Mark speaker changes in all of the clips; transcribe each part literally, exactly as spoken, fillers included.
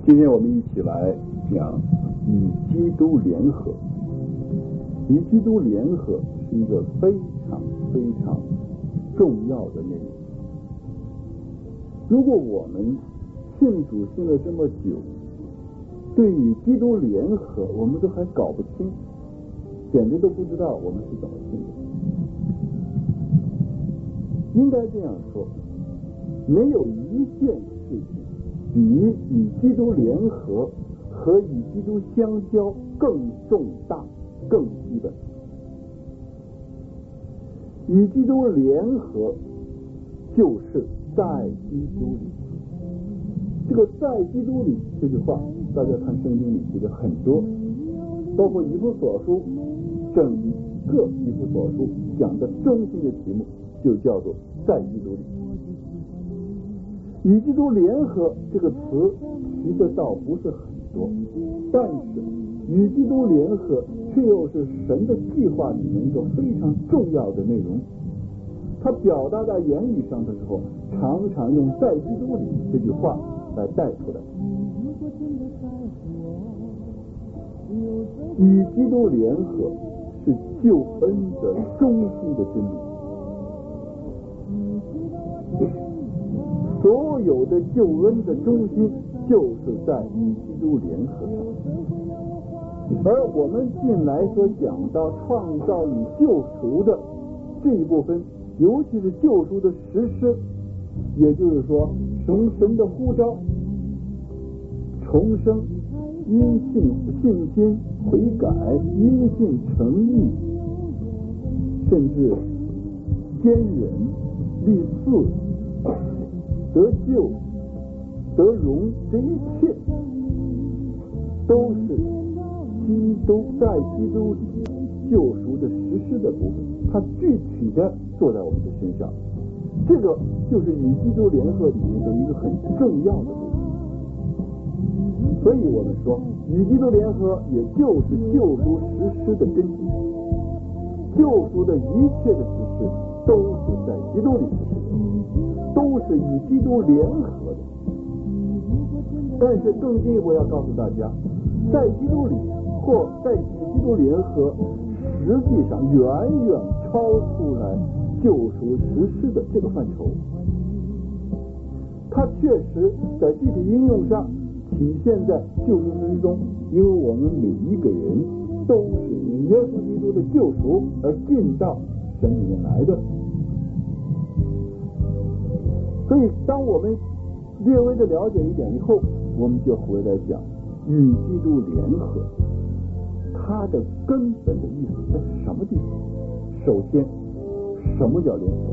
Speaker 1: 今天我们一起来讲与基督联合。与基督联合是一个非常非常重要的内容。如果我们信主信了这么久，对与基督联合我们都还搞不清，简直都不知道我们是怎么信的。应该这样说，没有一件事情比与基督联合和与基督相交更重大更基本。与基督联合就是在基督里。这个在基督里这句话大家看圣经里写的很多，包括以弗所书，整个以弗所书讲的中心的题目就叫做在基督里。与基督联合这个词提的倒不是很多，但是与基督联合却又是神的计划里面一个非常重要的内容。他表达在言语上的时候，常常用在基督里这句话来带出来。与基督联合是救恩的中心的真理。所有的救恩的中心就是在与基督联合上，而我们近来所讲到创造与救赎的这一部分，尤其是救赎的实施，也就是说从神的呼召、重生、因信信心悔改、因信诚义，甚至坚忍、立嗣、得救、得荣，这一切都是基督在基督里救赎的实施的部分，它具体的做在我们的身上，这个就是与基督联合里面的一个很重要的部分。所以我们说，与基督联合也就是救赎实施的根基，救赎的一切的实施都是在基督里实施的，都是与基督联合的。但是更进一步要告诉大家，在基督里或在与基督联合，实际上远远超出来救赎实施的这个范畴。它确实在具体应用上体现在救赎实施中，因为我们每一个人都是因耶稣基督的救赎而进到神里面来的。所以当我们略微的了解一点以后，我们就回来讲与基督联合，它的根本的意思在什么地方？首先，什么叫联合？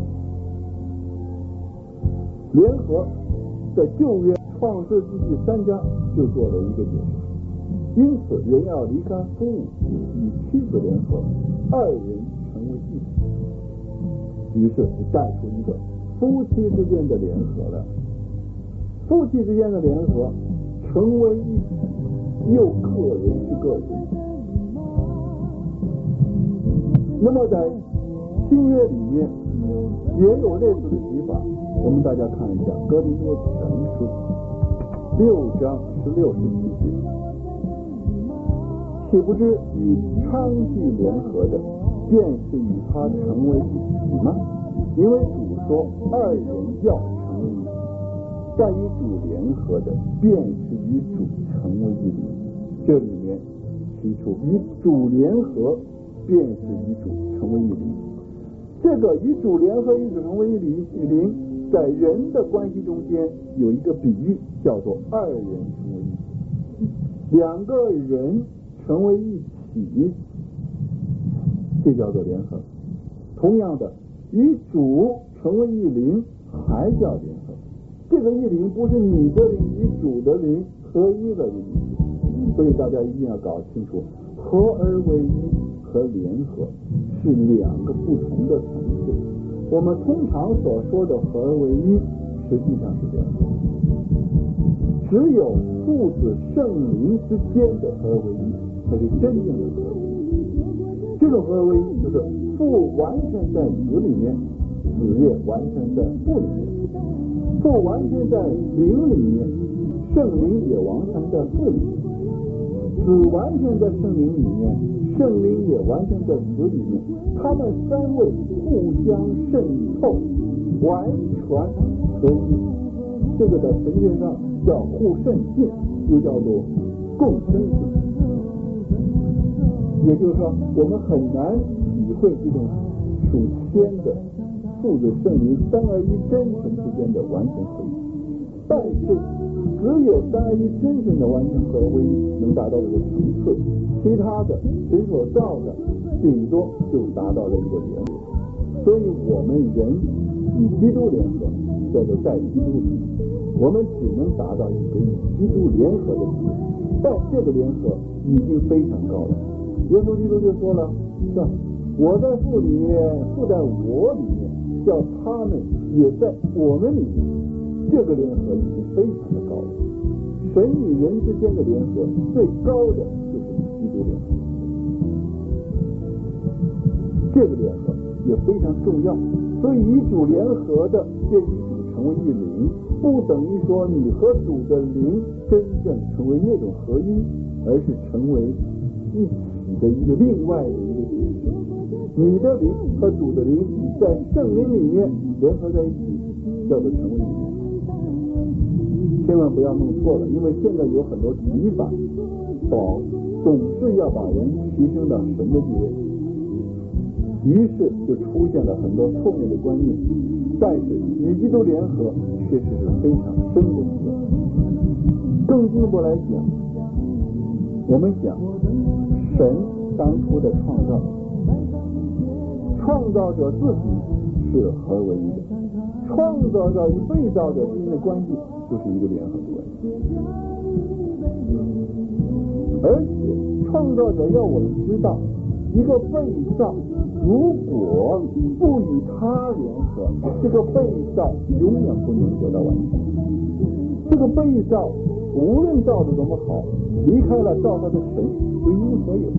Speaker 1: 联合在旧约创世纪第三章就做了一个解释。因此人要离开父母，与妻子联合，二人成为一体。于是就带出一个夫妻之间的联合了。夫妻之间的联合成为一体，又个人是个人。那么在新约里面也有类似的提法，我们大家看一下哥林多前书六章十六十七节，岂不知与娼妓联合的，便是与他成为一体吗？因为主说二人要成为一体，但与主联合的，便是与主成为一体。这里面提出与主联合，便是与主成为一体。这个与主联合与主成为一体，在人的关系中间有一个比喻，叫做二人成为一体。两个人成为一体，这叫做联合。同样的，与主成为一灵，还叫联合。这个一灵不是你的灵与主的灵合一的灵，所以大家一定要搞清楚，合而为一和联合是两个不同的层次。我们通常所说的合而为一，实际上是联合。只有父子圣灵之间的合而为一，才是真正的合而为一。这种合而为一，就是父完全在子里面，子也完全在父里面；父完全在灵里面，圣圣灵也完全在父里面，子完全在圣灵里面，圣灵也完全在子里面，他们三位互相渗透，完全合一。这个在神学上叫互渗性，又叫做共生性。也就是说，我们很难体会这种属天的父子圣灵三而一真神之间的完全合一。但是只有三而一真神的完全合一能达到这个层次，其他的神所造的顶多就达到了一个联合。所以我们人与基督联合叫做在基督里，我们只能达到一个与基督联合的地步，但这个联合已经非常高了。耶稣基督就说了，是吧？我在父里面，父在我里面，叫他们也在我们里面。这个联合已经非常的高了。神与人之间的联合最高的就是与基督联合，这个联合也非常重要。所以与主联合的，便与主成为一灵，不等于说你和主的灵真正成为那种合一，而是成为一起的一个另外的一个结晶。你的灵和主的灵在圣灵里面联合在一起，叫做成为一体。千万不要弄错了，因为现在有很多提法，保总是要把人提升到神的地位，于是就出现了很多错误的观念。但是与基督联合确实是非常深的一个。更进一步来讲，我们讲神当初的创造，创造者自己是合为一的，创造者与被造者之间的关系就是一个联合的关系。而且创造者要我们知道，一个被造如果不与他联合，这个被造永远不能得到完成。这个被造无论造得多么好，离开了造他的神，就因何有？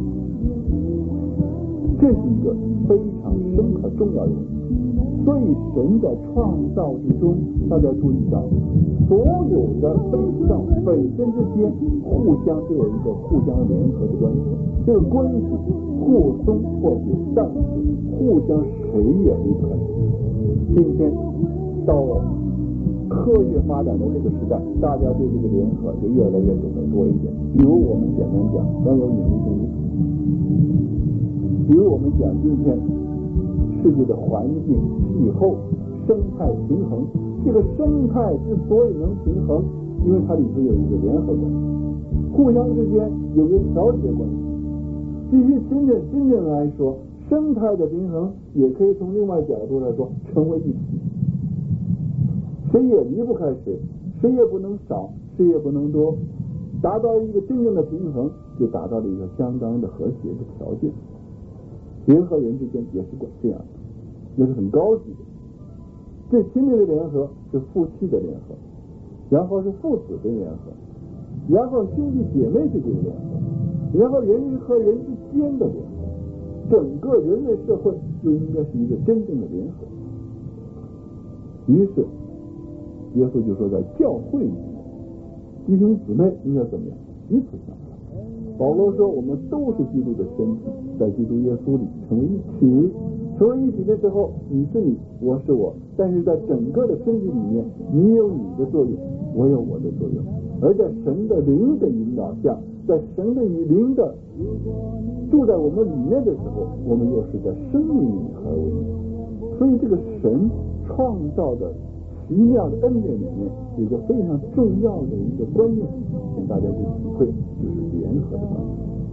Speaker 1: 这是一个非常深刻重要的问题。所以神在创造之中，大家注意到，所有的被造本身之间互相都有一个互相联合的关系，这个关系或松或紧，但是互相谁也离不开谁。今天到科学发展的这个时代，大家对这个联合就越来越懂得多一点。比如我们简单讲万有引力定律，比如我们讲今天世界的环境、气候、生态平衡。这个生态之所以能平衡，因为它里头有一个联合关系，互相之间有一个调节关系。必须真正真正来说，生态的平衡也可以从另外角度来说成为一体，谁也离不开谁，谁也不能少，谁也不能多，达到一个真正的平衡，就达到了一个相当的和谐的条件。人和人之间也是这样的，那是很高级的。最亲密的联合是夫妻的联合，然后是父子的联合，然后兄弟姐妹之间的联合，然后人和人之间的联合，整个人类社会就应该是一个真正的联合。于是耶稣就说，在教会里面，弟兄姊妹应该怎么样？彼此相爱。保罗说，我们都是基督的身体，在基督耶稣里成为一体。成为一体的时候，你是你，我是我，但是在整个的身体里面，你有你的作用，我有我的作用。而在神的灵的引导下，在神的灵的住在我们里面的时候，我们又是在生命里合为一。所以这个神创造的奇妙的恩典里面，有一个非常重要的一个观念，请大家去体会，就是联合的关系。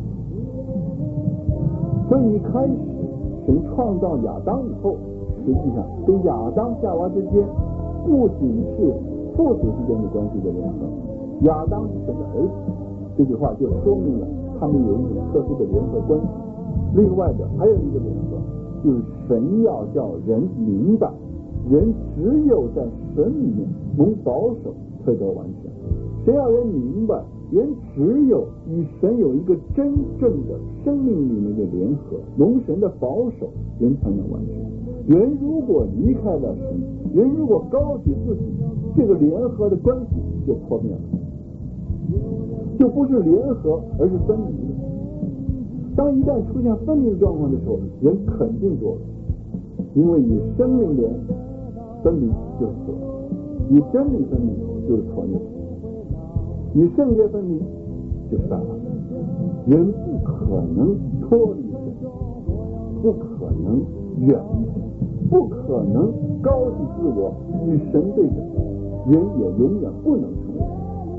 Speaker 1: 所以一开始神创造亚当以后，实际上跟亚当夏娃之间不仅是父子之间的关系的联合，亚当是神的儿子，这句话就说明了他们有一种特殊的联合关系。另外的还有一个联合，就是神要叫人明白，人只有在神里面能保守才得完全。神要人明白，人只有与神有一个真正的生命里面的联合，蒙神的保守，人才能完全。人如果离开了神，人如果高举自己，这个联合的关系就破灭了。 就不是联合，而是分离的。当一旦出现分离的状况的时候，人肯定做了，因为以生命连分离就是死，以真理分离就是错谬，以圣洁分离就是大法。人不可能脱离神，不可能远离神，不可能高举自我与神对等，人也永远不能成为。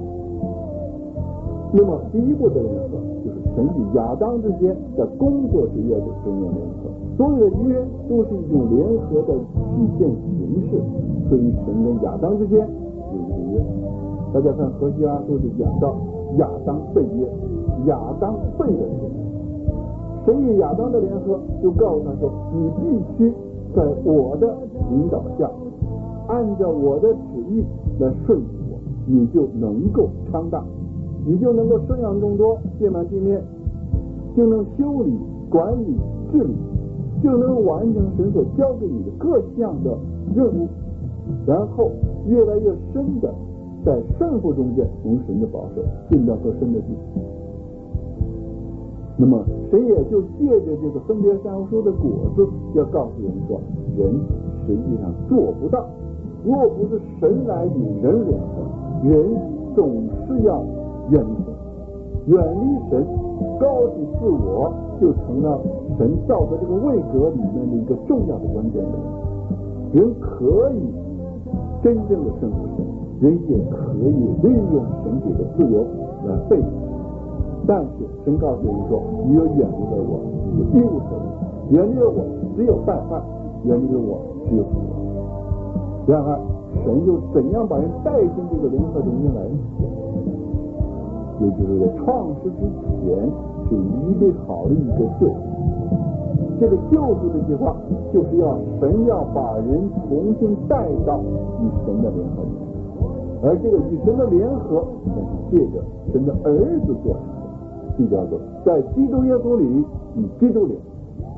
Speaker 1: 那么第一步的联合就是神与亚当之间在工作之约中间联合，所有的约都是一种联合的体现形式，所以神跟亚当之间有一个约。大家看何西阿书就讲到亚当背约，亚当背了这个约，神与亚当的联合就告诉他说，你必须在我的领导下，按照我的旨意来顺服我，你就能够昌大，你就能够生养众多，遍满地面，就能修理、管理、治理，就能完成神所交给你的各项的任务，然后越来越深的在顺服中间从神的保守进到更深的地步。那么神也就借着这个分别善恶树的果子，要告诉人说，人实际上做不到，若不是神来与人联合，人总是要远离神，远离神，高举自我，就成了神造的这个位格里面的一个重要的关键点。人可以真正的顺服神，人也可以利用神给的自由来背叛，但是神告诉人说，你要远离了我，你就一无所有，远离了我只有败坏，远离了我只有死亡。然而神又怎样把人带进这个联合中间来呢？也就是在创世之前是预备好的一个救赎，这个救赎的计划就是要神要把人重新带到与神的联合里面，而这个与神的联合那是借着神的儿子做成的，这叫做在基督耶稣里与基督联合。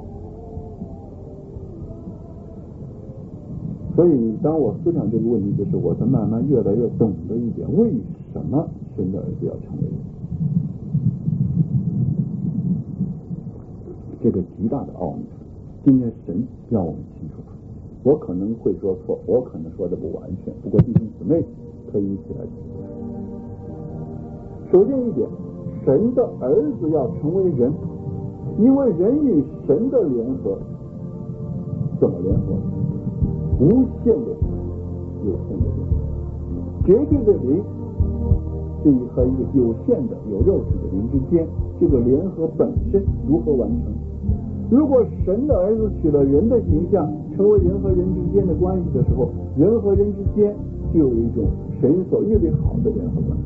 Speaker 1: 所以当我思想这个问题的时候，我才慢慢越来越懂得一点，为什么神的儿子要成为人，这个极大的奥秘。今天神要我们清楚，我可能会说错，我可能说的不完全，不过弟兄姊妹可以一起来体会。首先一点，神的儿子要成为人，因为人与神的联合怎么联合？无限的有限的灵，绝对的灵是和一个有限的有肉体的灵之间，这个联合本身如何完成？如果神的儿子取了人的形象，成为人和人之间的关系的时候，人和人之间就有一种神所预备好的联合关系。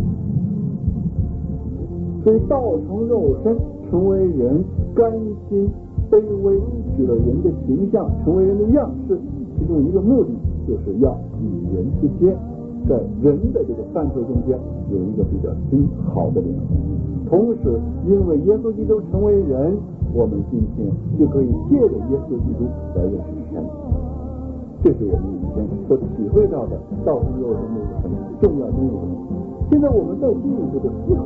Speaker 1: 所以道成肉身，成为人，甘心卑微，取了人的形象，成为人的样式，其中一个目的就是要与人之间，在人的这个范畴中间有一个比较深好的联合。同时因为耶稣基督成为人，我们今天就可以借着耶稣基督来认识神，这是我们以前所体会到的道成肉身的一个很重要的内容。现在我们再进一步的思考，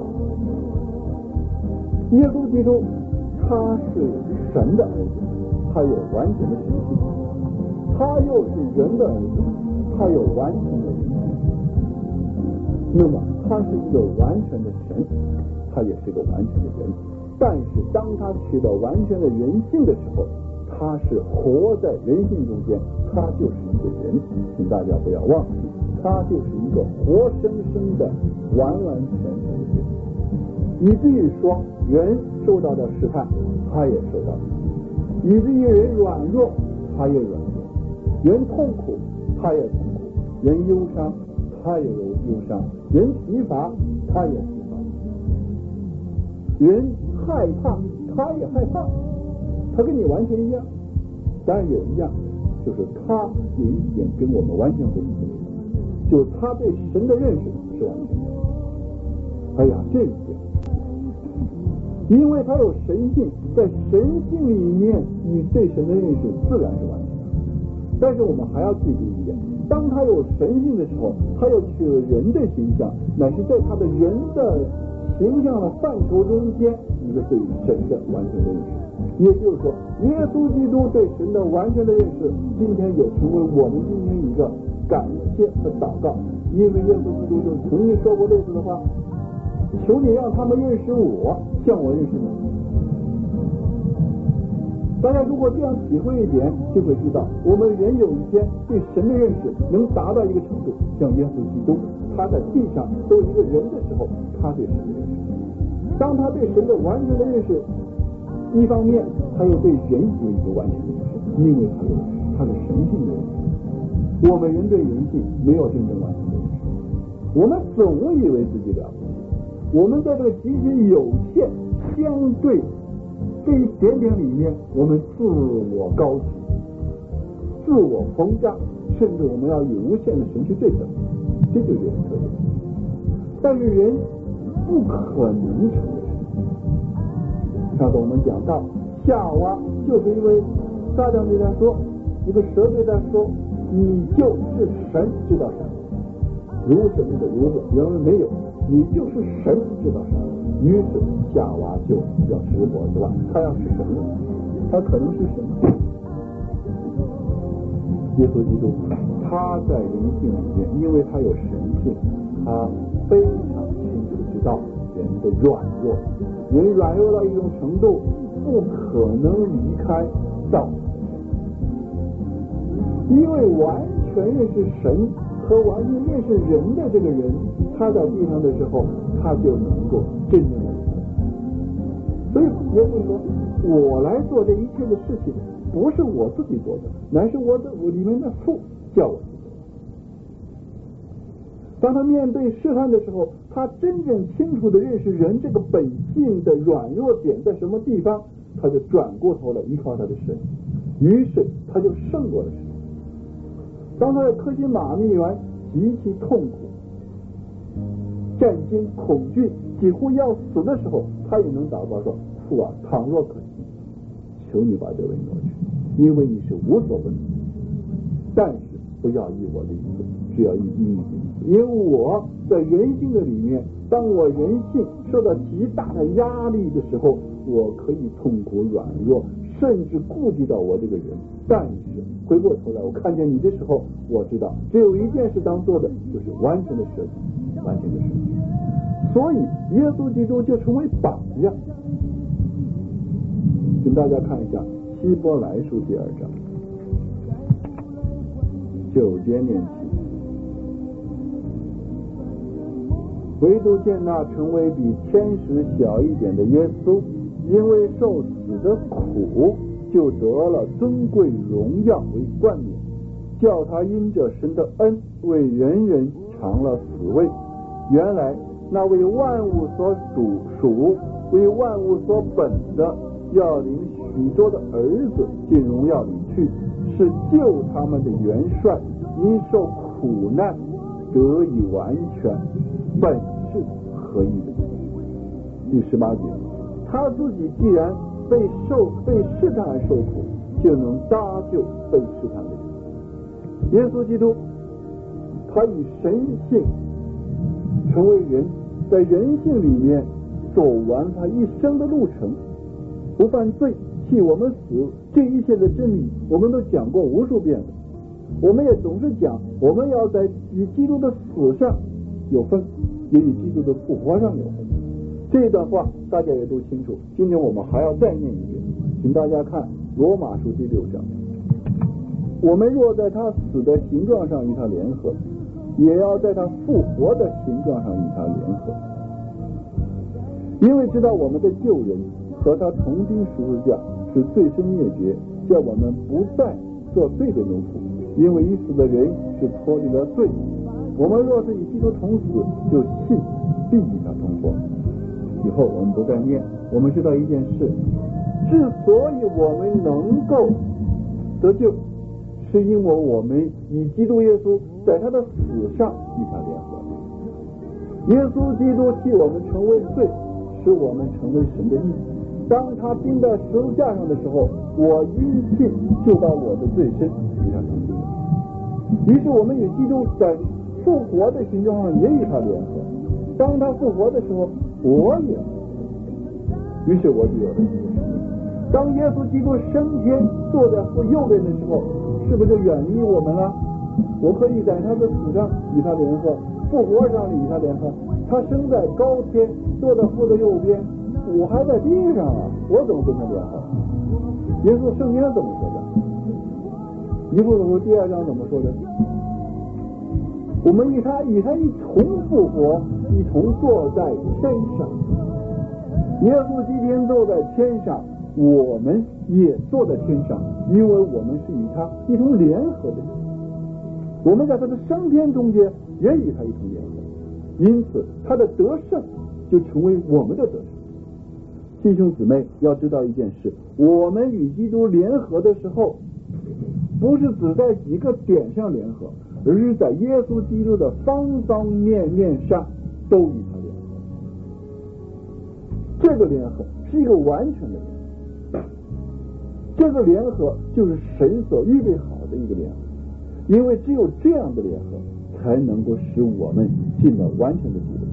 Speaker 1: 耶稣基督他是神的儿子，他有完全的神性，他又是人的儿子，他有完全的人性。那么他是一个完全的神，他也是一个完全的人。但是当他取到完全的人性的时候，他是活在人性中间，他就是一个人。请大家不要忘记，他就是一个活生生的完完全全的人，以至于说人受到的试探他也受到，以至于人软弱他也软弱，人痛苦他也痛苦，人忧伤他也有忧伤，人疲乏他也疲乏，人害怕他也害怕，他跟你完全一样。当然有一样，就是他有一点跟我们完全不一样，就是他对神的认识是完全的。哎呀，这一点因为他有神性，在神性里面你对神的认识自然是完全的。但是我们还要记住一点， 当他有神性的时候，他又取了人的形象，乃是在他的人的形象的范畴中间一个对神的完全的认识。也就是说，耶稣基督对神的完全的认识，今天也成为我们今天一个感谢和祷告。因为耶稣基督就曾经说过类似的话：求你让他们认识我，像我认识你。大家如果这样体会一点，就会知道我们人有一天对神的认识能达到一个程度，像耶稣基督他在地上作为一个人的时候，他对神的认识，当他对神的完全的认识，一方面他又对人有一个完全的认识，因为他有他的神性的认识。我们人对人性没有真正完全的认识，我们总以为自己了不起，我们在这个极其有限相对这一点点里面，我们自我高举，自我膨胀，甚至我们要与无限的神去对等，这就是人特点。但是人不可能成为神。上次我们讲到夏娃，就是因为撒旦对他说，一个蛇对他说，你就是神，知道神，如神的如子，原文没有，你就是神，知道神。于是夏娃就要吃果子了，他要是神了，他可能是神。耶稣基督他在人性里面，因为他有神性，他非常清楚知道人的软弱，人软弱到一种程度，不可能离开造他的神。因为完全认识神和完全认识人的这个人，他在地上的时候，他就能够真正的。所以耶稣说，我来做这一切的事情，不是我自己做的，乃是我的我里面的父叫我去做。当他面对试探的时候，他真正清楚的认识人这个本性的软弱点在什么地方，他就转过头来依靠他的神，于是他就胜过了神。当他的科西玛蜜园极其痛苦、战惊、恐惧，几乎要死的时候，他也能祷告说：父啊，倘若可行，求你把这位挪去，因为你是无所不能，但是不要依我的意思，只要依你的意思。因为我在人性的里面，当我人性受到极大的压力的时候，我可以痛苦软弱，甚至顾及到我这个人。但是回过头来，我看见你的时候，我知道只有一件事当做的，就是完全的舍己，完全的舍己。所以耶稣基督就成为榜样。请大家看一下希伯来书第二章九节念起，唯独见那成为比天使小一点的耶稣，因为受死的苦，就得了尊贵荣耀为冠冕，叫他因着神的恩为人人尝了死味。原来那为万物所属属为万物所本的，要领许多的儿子进荣耀里去，是救他们的元帅因受苦难得以完全，本是合一的。第十八节，他自己既然被受被试探而受苦，就能搭救被试探的人。耶稣基督他以神性成为人，在人性里面走完他一生的路程，不犯罪，替我们死，这一切的真理我们都讲过无数遍了。我们也总是讲，我们要在与基督的死上有份，也与基督的复活上有份。这一段话大家也都清楚，今天我们还要再念一遍，请大家看罗马书第六章。我们若在他死的形状上与他联合，也要在他复活的形状上与他联合，因为知道我们的旧人和他同钉十字架是罪身灭绝，叫我们不再做罪的奴仆，因为已死的人是脱离了罪。我们若是与基督同死，就信必与他同活。以后我们不再念，我们知道一件事，之所以我们能够得救，是因为我们与基督耶稣在他的死上与他联合。耶稣基督替我们成为罪，使我们成为神的义。当他钉在十字架上的时候，我因信就把我的罪身与他同定。 于是我们与基督在复活的形状上也与他联合。当他复活的时候，我也，于是我就有了新的生命。当耶稣基督升天坐在父右边的时候，是不是就远离我们了？我可以在他的死上与他联合，复活上与他联合。他升在高天，坐在父的右边，我还在地上啊，我怎么跟他联合？耶稣圣经怎么说的？以弗所书第二章怎么说的？我们与他与他一同复活，一同坐在天上。耶稣基督坐在天上，我们也坐在天上，因为我们是与他一同联合的人。我们在他的升天中间也与他一同联合，因此他的得胜就成为我们的得胜。弟兄姊妹要知道一件事，我们与基督联合的时候，不是只在几个点上联合，而是在耶稣基督的方方面面上都与他联合。这个联合是一个完全的联合，这个联合就是神所预备好的一个联合，因为只有这样的联合才能够使我们进了完全的基督。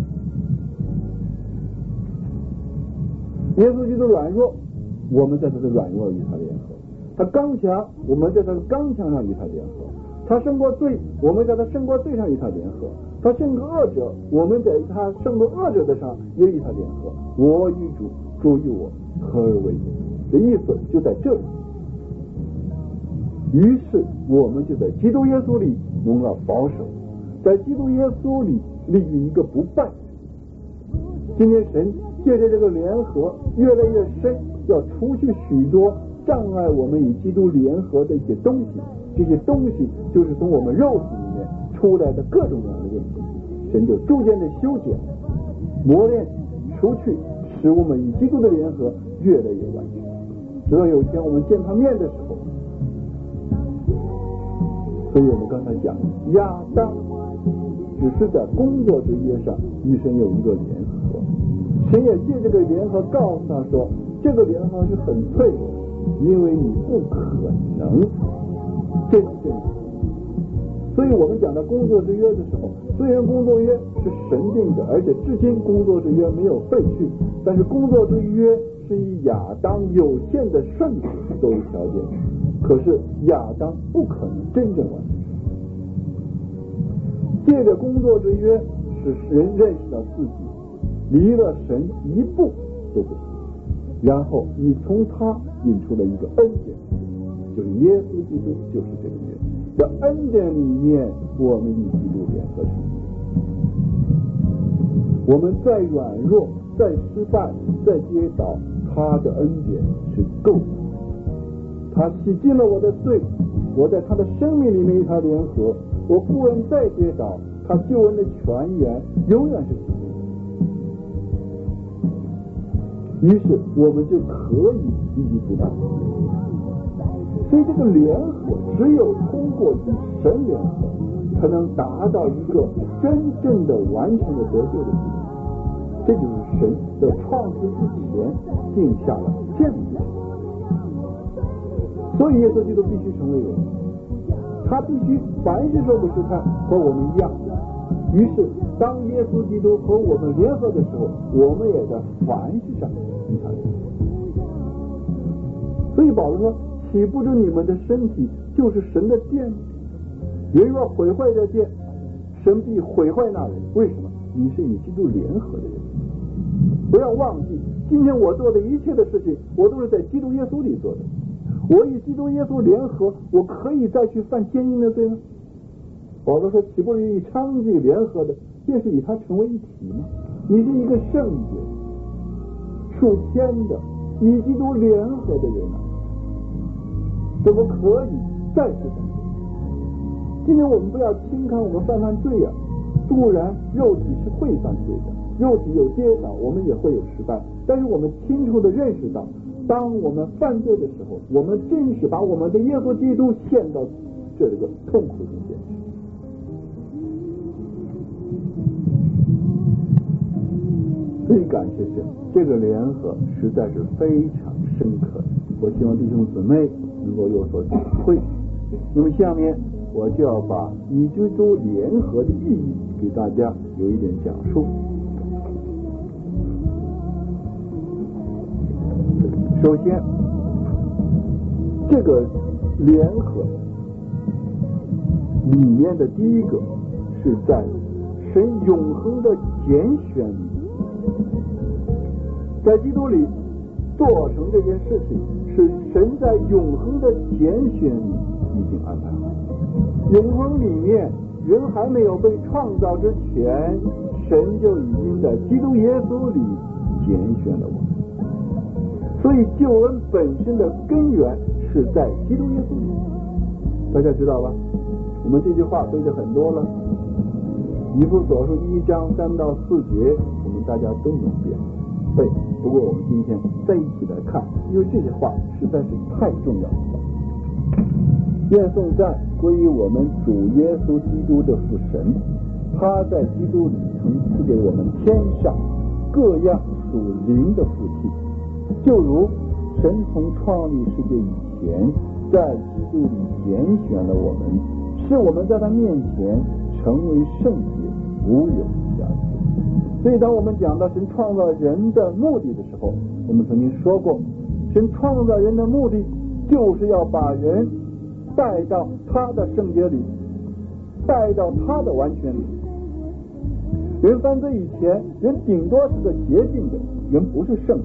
Speaker 1: 耶稣基督软弱，我们在他的软弱与他联合；他刚强，我们在他的刚强上与他联合；他胜过罪，我们在他胜过罪上与他联合；他胜过恶者，我们在他胜过恶者的上也与他联合。我与主，主与我，合而为一。的意思就在这里。于是我们就在基督耶稣里蒙了保守，在基督耶稣里立于一个不败。今天神借着这个联合越来越深，要除去许多障碍我们与基督联合的一些东西，这些东西就是从我们肉体里面出来的各种各样的问题，神就逐渐的修剪磨练除去，使我们与基督的联合越来越完全，直到有一天我们见他面的时候。所以我们刚才讲亚当只是在工作之约上与神有一个联合，神也借这个联合告诉他说，这个联合是很脆弱的，因为你不可能真正。所以我们讲到工作之约的时候，虽然工作约是神定的，而且至今工作之约没有废去，但是工作之约是以亚当有限的顺服作为条件，可是亚当不可能真正完成。借着工作之约使人认识到自己离了神一步都不行，然后你从他引出了一个恩典，就是耶稣基督就是这个约，在恩典里面我们与基督联合成，我们再软弱再失败再跌倒，他的恩典是够的，他洗净了我的罪，我在他的生命里面与他联合，我不论再跌倒，他救恩的泉源永远是洗净的，于是我们就可以立即不断。所以这个联合只有通过与神联合，才能达到一个真正的完全的得救的地步。这就是神在创世之前定下了这样的。所以耶稣基督必须成为人，他必须凡是受过试探和我们一样。于是当耶稣基督和我们联合的时候，我们也在凡事上与他联合。所以保罗说，岂不知你们的身体就是神的殿？人若毁坏这殿，神必毁坏那人。为什么？你是与基督联合的人。不要忘记，今天我做的一切的事情，我都是在基督耶稣里做的。我与基督耶稣联合，我可以再去犯奸淫的罪吗？保罗说，岂不是与娼妓联合的，便是与他成为一体吗？你是一个圣洁属天的与基督联合的人啊，怎么可以再次犯罪？今天我们不要轻看我们犯犯罪啊，固然肉体是会犯罪的，肉体有跌倒，我们也会有失败，但是我们清楚地认识到，当我们犯罪的时候，我们真是把我们的耶稣基督献到这个痛苦中间去。所以感谢神，这个联合实在是非常深刻的，我希望弟兄姊妹能够有所体会。那么下面我就要把与基督联合的意义给大家有一点讲述。首先，这个联合里面的第一个是在神永恒的拣选里，在基督里做成这件事情，是神在永恒的拣选里已经安排好。永恒里面，人还没有被创造之前，神就已经在基督耶稣里拣选了我们。所以救恩本身的根源是在基督耶稣里，大家知道吧？我们这句话背的很多了，以弗所书一章三到四节，我们大家都能背背。不过我们今天再一起来看，因为这些话实在是太重要了。愿颂赞归于我们主耶稣基督的父神，他在基督里曾赐给我们天上各样属灵的福气，就如神从创立世界以前，在基督里拣选了我们，使我们在他面前成为圣洁，无有瑕疵。所以当我们讲到神创造人的目的的时候，我们曾经说过，神创造人的目的就是要把人带到他的圣洁里，带到他的完全里。人犯罪以前，人顶多是个洁净的，人不是圣洁。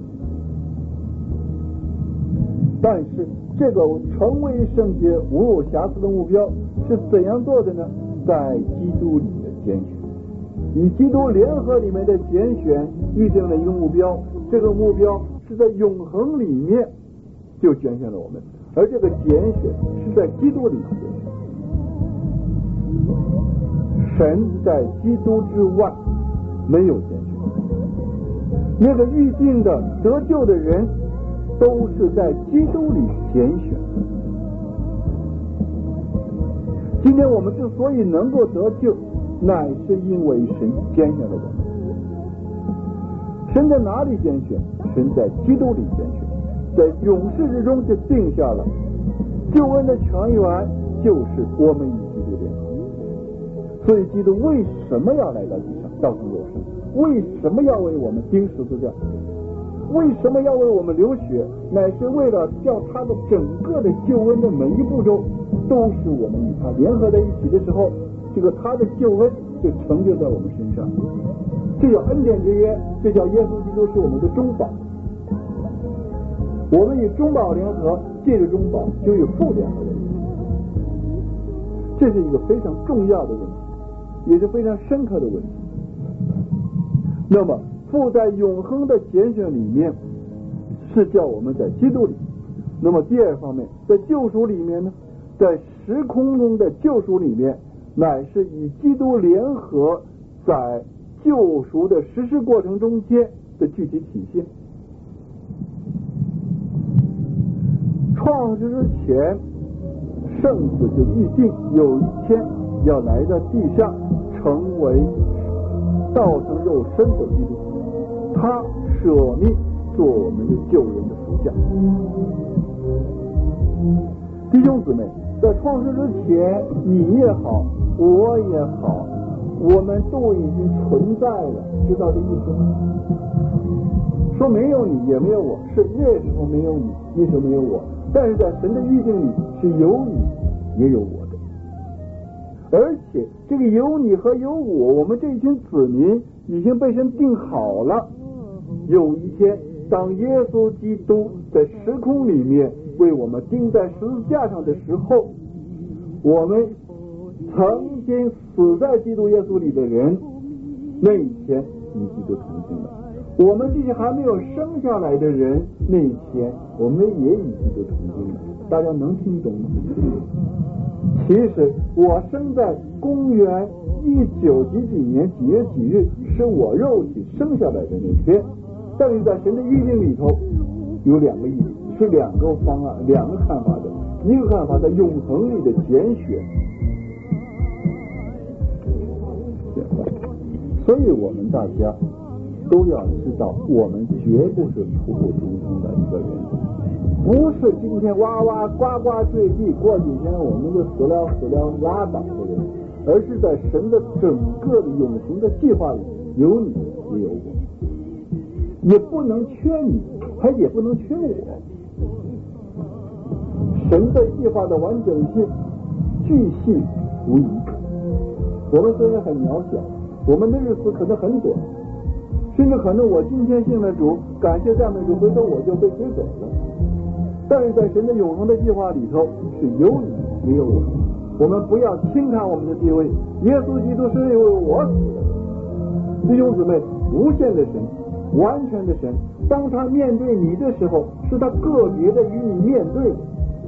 Speaker 1: 但是这个成为圣洁无有瑕疵的目标是怎样做的呢？在基督里的拣选，与基督联合里面的拣选预定了一个目标，这个目标是在永恒里面就拣选了我们，而这个拣选是在基督里拣选。神在基督之外没有拣选，那个预定的得救的人都是在基督里拣选。今天我们之所以能够得救，乃是因为神拣选了我们。神在哪里拣选？神在基督里拣选，在永世之中就定下了救恩的泉源就是我们与基督联合。所以基督为什么要来到地上道成肉身？为什么要为我们钉十字架？为什么要为我们流血？乃是为了叫他的整个的救恩的每一步骤都是我们与他联合在一起的时候，这个他的救恩就成就在我们身上。这叫恩典之约，这叫耶稣基督是我们的中保。我们与中保联合，借着中保就与父联合在一起。这是一个非常重要的问题，也是非常深刻的问题。那么父在永恒的拣选里面是叫我们在基督里。那么第二方面，在救赎里面呢，在时空中的救赎里面，乃是与基督联合在救赎的实施过程中间的具体体现。创世之前，圣子就预定有一天要来到地上，成为道成肉身的基督，他舍命做我们的救人的赎价。弟兄姊妹，在创世之前，你也好，我也好，我们都已经存在了，知道这意思吗？说没有你也没有我，是那时候没有你，那时候没有我，但是在神的预定里是有你也有我的。而且这个有你和有我，我们这一群子民已经被神定好了。有一天，当耶稣基督在时空里面为我们钉在十字架上的时候，我们曾经死在基督耶稣里的人，那一天与基督同行了。我们这些还没有生下来的人，那一天我们也与基督同行了。大家能听懂吗？其实我生在公元一九几几年几月几日是我肉体生下来的那天，但是在神的预定里头有两个意义，是两个方案，两个看法的。一个看法在永恒里的拣选，所以我们大家都要知道，我们绝不是普普通通的一个人， 不是今天哇哇呱呱坠地，过几天我们就死了死了拉倒的人，而是在神的整个的永恒的计划里，有你也有我，也不能缺你，还也不能缺我。神的计划的完整性巨细无遗。我们虽然很渺小，我们的日子可能很短，甚至可能我今天信了主，感谢赞美主，回头我就被接走了。但是在神的永恒的计划里头，是有你没有我。我们不要轻看我们的地位，耶稣基督是为我死的。弟兄姊妹，无限的神，完全的神，当他面对你的时候，是他个别的与你面对的，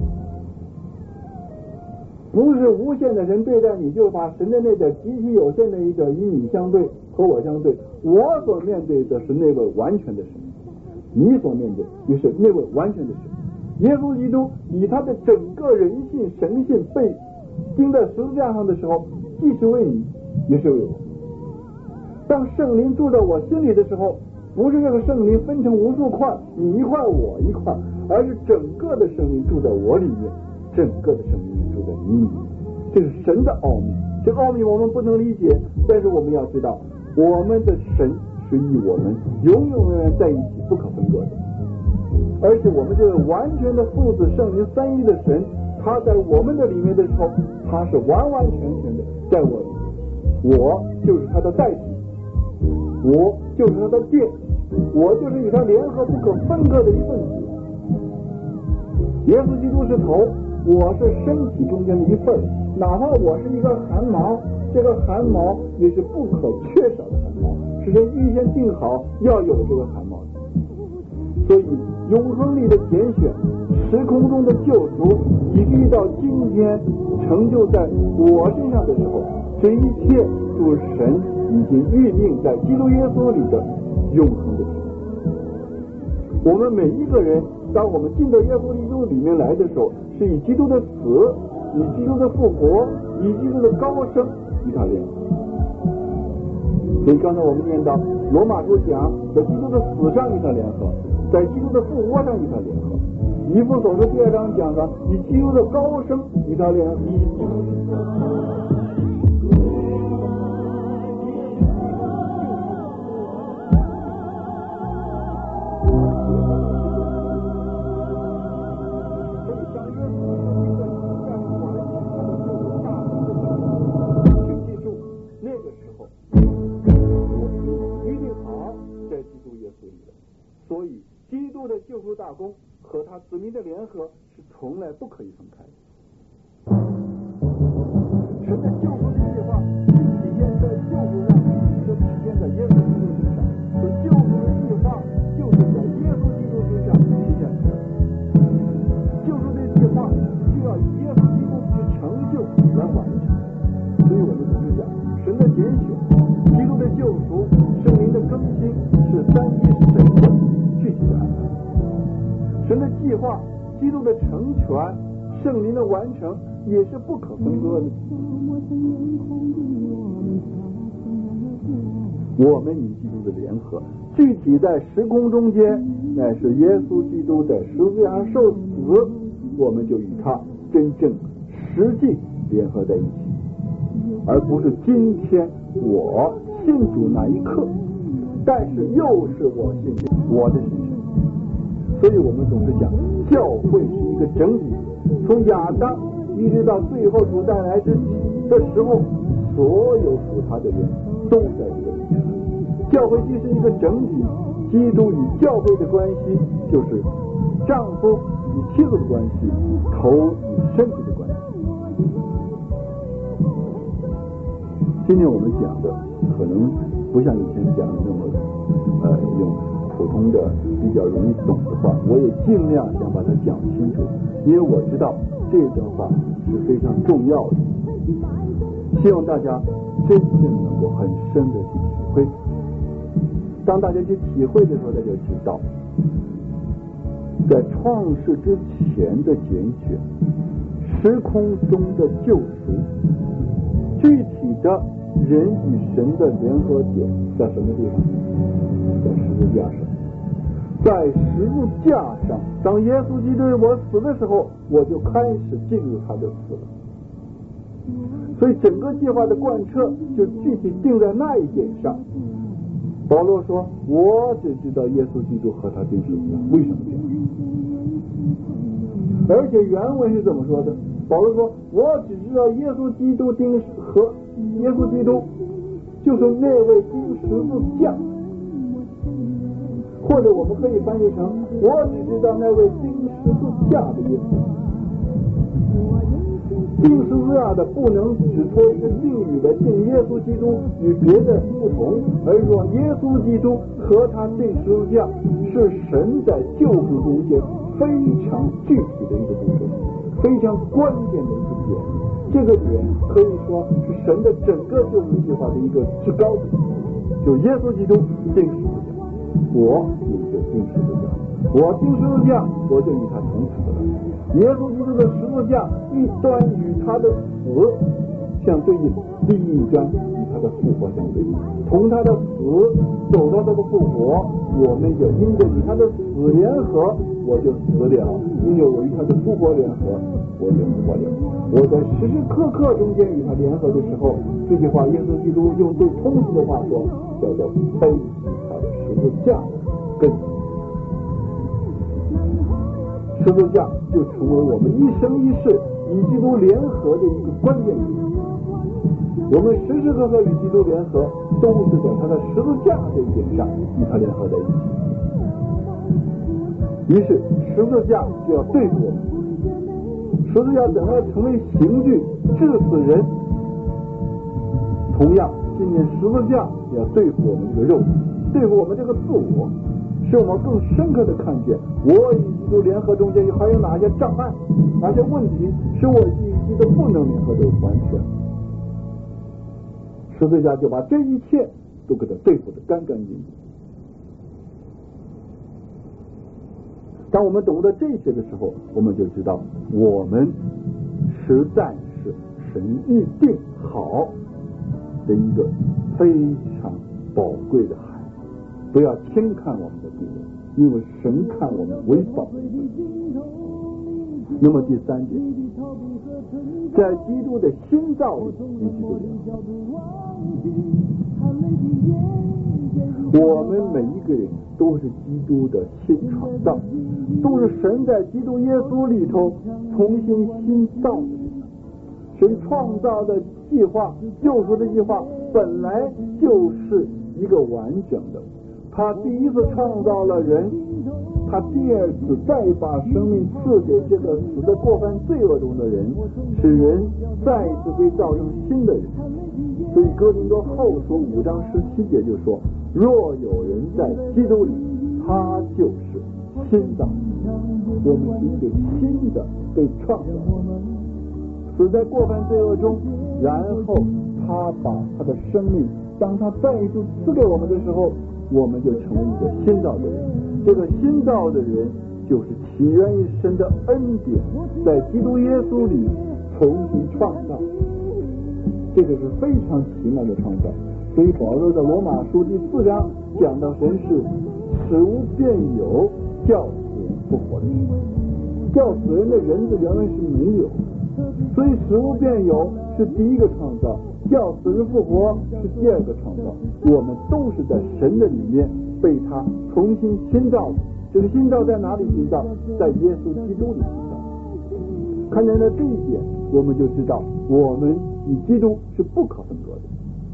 Speaker 1: 不是无限的神对待你，就把神的那点极其有限的一点与你相对，和我相对。我所面对的是那位完全的神，你所面对也是那位完全的神。耶稣基督以他的整个人性神性被钉在十字架上的时候，既是为你，也是为我。当圣灵住在我心里的时候，不是这个圣灵分成无数块，你一块我一块，而是整个的圣灵住在我里面，整个的圣灵住在你里面。这是神的奥秘，这个奥秘我们不能理解，但是我们要知道，我们的神是与我们永永远远在一起，不可分割的。而且我们这个完全的父子圣灵三一的神，他在我们的里面的时候，他是完完全全的在我里面，我就是他的载体，我就是他的殿，我就是与他联合不可分割的一份子。耶稣基督是头，我是身体中间的一份，哪怕我是一个汗毛，这个汗毛也是不可缺少的汗毛，是人预先定好要有这个汗毛的。所以永恒里的拣选，时空中的救赎，以至于到今天成就在我身上的时候，这一切都是神已经预定在基督耶稣里的永恒的旨。我们每一个人，当我们进到耶稣基督里面来的时候，是以基督的死，以基督的复活，以基督的高升与他联合。所以刚才我们念到罗马书讲，在基督的死上与他联合，在基督的复活上与他联合。以弗所书第二章讲的，以基督的高升与他联合。所以基督的救赎大功和他子民的联合是从来不可以分开的。神的救赎的计划是体现在救赎上，就体现在耶稣基督身上。而救赎的计划就是在耶稣基督身上体现出来。救赎的计划就要以耶稣基督去成就来完成。所以我们总是讲，神的拣选、基督的救赎、圣灵的更新是三一神的具体的安排。神的计划、基督的成全、圣灵的完成也是不可分割的。我们与基督的联合，具体在时空中间，乃是耶稣基督在十字架上受死，我们就与他真正实际联合在一起，而不是今天我信主那一刻，但是又是我信我的神圣。所以我们总是讲，教会是一个整体，从亚当一直到最后主再来之的时候，所有属他的人都在这个里面。教会既是一个整体，基督与教会的关系就是丈夫与妻子的关系，头与身体的关系。今天我们讲的可能不像以前讲的那么呃用普通的比较容易懂的话，我也尽量想把它讲清楚，因为我知道这段话是非常重要的，希望大家真正能够很深的去体会。当大家去体会的时候，大家就知道，在创世之前的拣选，时空中的救赎，具体的人与神的联合点在什么地方？在十字架上。 在十字架上，当耶稣基督为我死的时候，我就开始进入他的死了。所以整个计划的贯彻就具体定在那一点上。保罗说，我只知道耶稣基督和他钉十字架。为什么这样？而且原文是怎么说的？保罗说，我只知道耶稣基督钉和耶稣基督就是那位钉十字架，或者我们可以翻译成，我只知道那位钉十字架的耶稣。钉十字架的不能只说一个定语的定耶稣基督与别的不同，而是说耶稣基督和他钉十字架是神在救赎中间非常具体的一个部分，非常关键的一个点。这个点可以说是神的整个救赎计划的一个至高点，就耶稣基督钉十字架，我也就钉十字架，我钉十字架，我就与他同死了。耶稣基督的十字架一端与他的死相对应，另一端与他的复活相对应，从他的死走到这个复活，我们就因着与他的死联合，我就死了；因为我与他的复活联合，我就活了。我在时时刻刻中间与他联合的时候，这句话耶稣基督用最通俗的话说，叫做背起他的十字架跟十字架就成为我们一生一世与基督联合的一个关键点。我们时时刻刻与基督联合，都是在他的十字架这一点上与他联合在一起。于是十字架就要对付我们，十字架等要成为刑具，致死人。同样，今天十字架也要对付我们这个肉体，对付我们这个自我，使我们更深刻的看见我与基督联合中间还有哪些障碍，哪些问题使我与基督不能联合的完全。十字架就把这一切都给它对付的干干净净。当我们懂得这些的时候，我们就知道我们实在是神预定好的一个非常宝贵的孩子。不要轻看我们的地位，因为神看我们为宝。那么第三点，在基督的新造里与基督联合。我们每一个人都是基督的新创造，都是神在基督耶稣里头重新新造的人。神创造的计划，救赎的计划本来就是一个完整的。他第一次创造了人，他第二次再把生命赐给这个死在过犯罪恶中的人，使人再一次被造成新的人。所以哥林多后书五章十七节就说，若有人在基督里，他就是新造，我们是一个新的被创造，死在过犯罪恶中，然后他把他的生命，当他再一次赐给我们的时候，我们就成为一个新造的人。这个新造的人就是起源于神的恩典，在基督耶稣里重新创造，这个是非常奇妙的创造。所以保罗在罗马书第四章讲到神是使无变有，叫死人复活的神。叫死人的人字原文是没有，所以使无变有是第一个创造，叫死人复活是第二个创造。我们都是在神的里面被他重新新造的。这个新造在哪里新造？在耶稣基督里新造。看见了这一点，我们就知道我们与基督是不可分割的。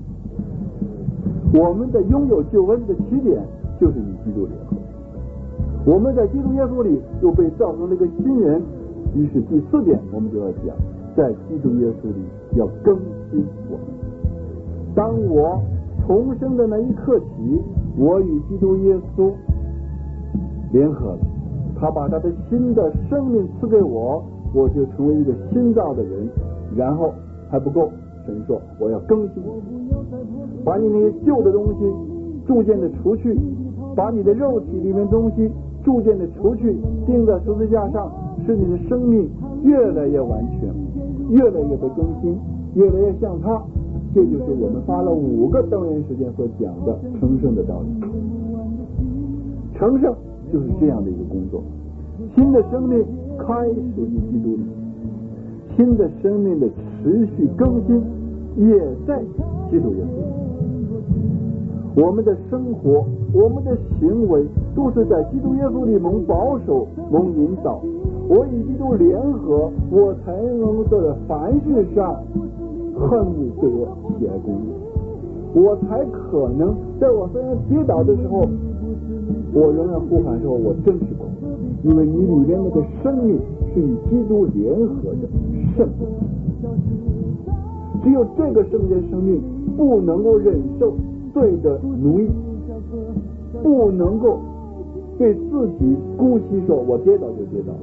Speaker 1: 我们的拥有救恩的起点就是与基督联合。我们在基督耶稣里又被造成了一个新人。于是第四点我们就要讲，在基督耶稣里要更新我们。当我重生的那一刻起，我与基督耶稣联合了，他把他的新的生命赐给我，我就成为一个新造的人。然后还不够，神说我要更新，把你那些旧的东西逐渐的除去，把你的肉体里面东西逐渐的除去，钉在十字架上，使你的生命越来越完全，越来越被更新，越来越像他。这就是我们花了五个灯元时间所讲的成圣的道理。成圣就是这样的一个工作。新的生命开始于基督里，新的生命的持续更新也在基督耶稣里。我们的生活，我们的行为都是在基督耶稣里蒙保守、蒙引导。我与基督联合，我才能在凡事上恨恶对我喜爱公义。我才可能在我虽然跌倒的时候，我仍然呼喊说我真是苦，因为你里面那个生命是与基督联合的圣命。只有这个圣洁生命不能够忍受罪的奴役，不能够对自己姑息说我跌倒就跌倒了。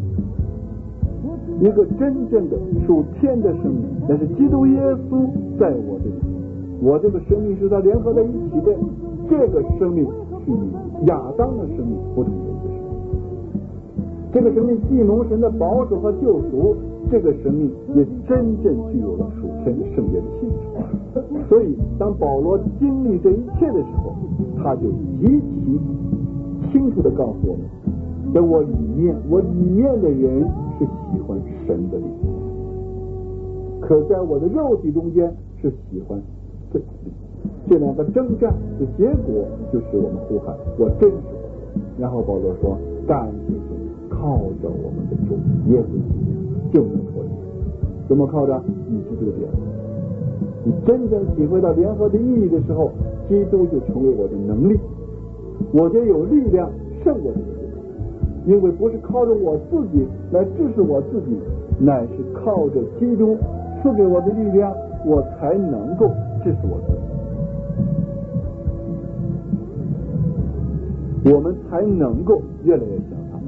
Speaker 1: 一个真正的属天的生命，那是基督耶稣在我这里，我这个生命是他联合在一起的。这个生命是与亚当的生命不同的一个生命。这个生命既蒙神的保守和救赎，这个生命也真正具有了属天的圣洁的性质。所以当保罗经历这一切的时候，他就极其清楚地告诉我们，在我里面我里面的人是喜欢神的灵，可在我的肉体中间是喜欢罪的灵。这两个征战的结果就使我们呼喊我真是我。然后保罗说，感谢神，靠着我们的主耶稣基督就能脱离。怎么靠着？以基督联合。你真正体会到联合的意义的时候，基督就成为我的能力，我就有力量胜过这个世界。因为不是靠着我自己来支持我自己，乃是靠着基督赐给我的力量，我才能够支持我自己。我们才能够越来越像他。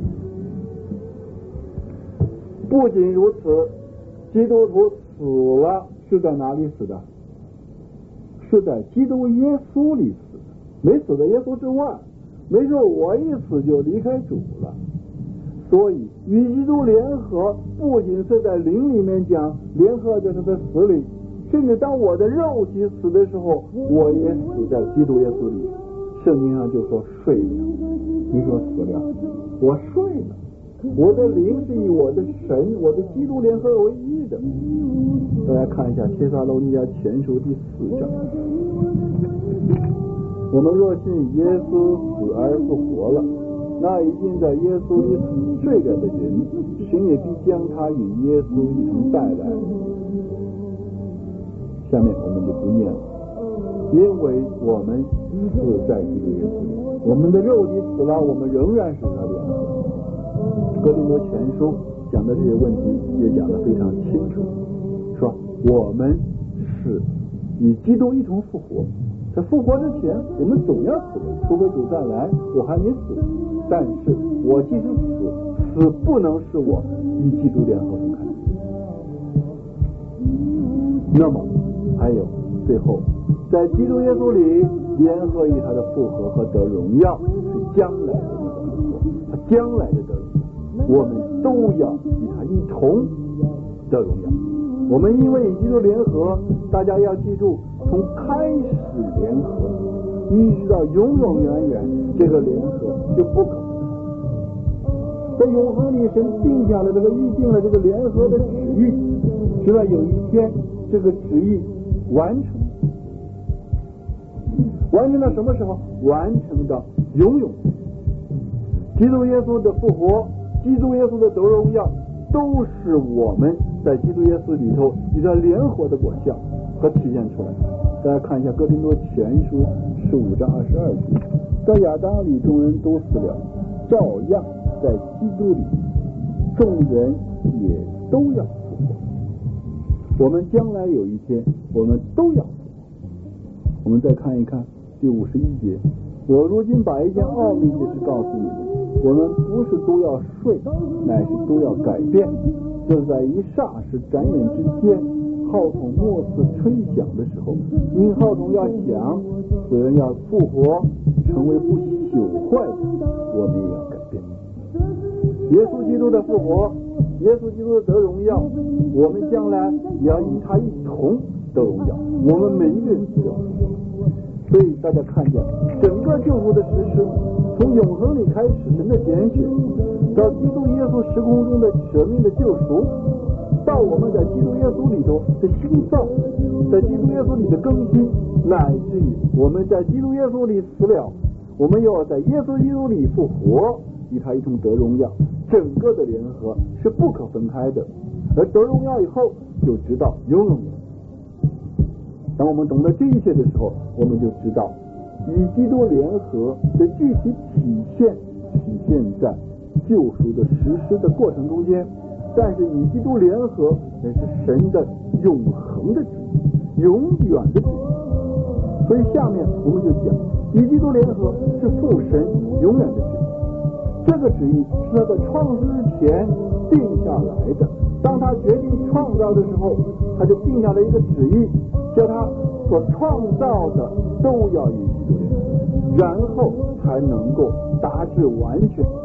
Speaker 1: 不仅如此，基督徒死了是在哪里死的？是在基督耶稣里死的，没死在耶稣之外。没说我一死就离开主了。所以与基督联合，不仅是在灵里面讲联合，就是在死里，甚至当我的肉体死的时候，我也死在基督耶稣里。圣经上就说睡了，你说死了，我睡了，我的灵是与我的神，我的基督联合为一的。大家看一下帖撒罗尼迦前书第四章，我们若信耶稣死而复活了，那已经在耶稣里睡着的人，神也必将他与耶稣一同带来。下面我们就不念了，因为我们死在基督耶稣里，我们的肉体死了，我们仍然是他联合。哥林多前书讲的这些问题也讲得非常清楚，说我们是与基督一同复活，在复活之前我们总要死的，除非主再来，我还没死。但是我即使死，死不能使我与基督联合分开。那么还有最后，在基督耶稣里联合与他的复活和得荣耀，是将来的那个复活，他将来的得荣耀，我们都要与他一同得荣耀。我们因为与基督联合，大家要记住，从开始联合一直到永永远远，这个联合就不可能。在永恒里，神定下了这个预定了这个联合的旨意，直到有一天这个旨意完成。完成到什么时候？完成到永永。基督耶稣的复活，基督耶稣的得荣耀，都是我们在基督耶稣里头与他联合的果效和体现出来。大家看一下哥林多前书十五章二十二节，在亚当里众人都死了，照样在基督里众人也都要复活。我们将来有一天我们都要复活。我们再看一看第五十一节，我如今把一件奥秘就是告诉你们，我们不是都要睡，乃是都要改变，就是在一霎时转眼之间，号筒末次吹响的时候，因号筒要响，死人要复活，成为不朽坏的，我们也要改变。耶稣基督的复活，耶稣基督的得荣耀，我们将来也要与他一同得荣耀，我们每一个人都要。所以大家看见整个救赎的实施从永恒里开始神的拣选，到基督耶稣时空中的舍命的救赎，到我们在基督耶稣里头的新造，在基督耶稣里的更新，乃至于我们在基督耶稣里死了，我们又要在耶稣基督里复活，与他一同得荣耀，整个的联合是不可分开的。而得荣耀以后，就知道永永远。当我们懂得这一切的时候，我们就知道与基督联合的具体体现体现在救赎的实施的过程中间，但是与基督联合那是神的永恒的旨意，永远的旨意。所以下面我们就讲，与基督联合是父神永远的旨意。这个旨意是他在创世之前定下来的，当他决定创造的时候，他就定下了一个旨意，叫他所创造的都要与基督联合，然后才能够达至完全。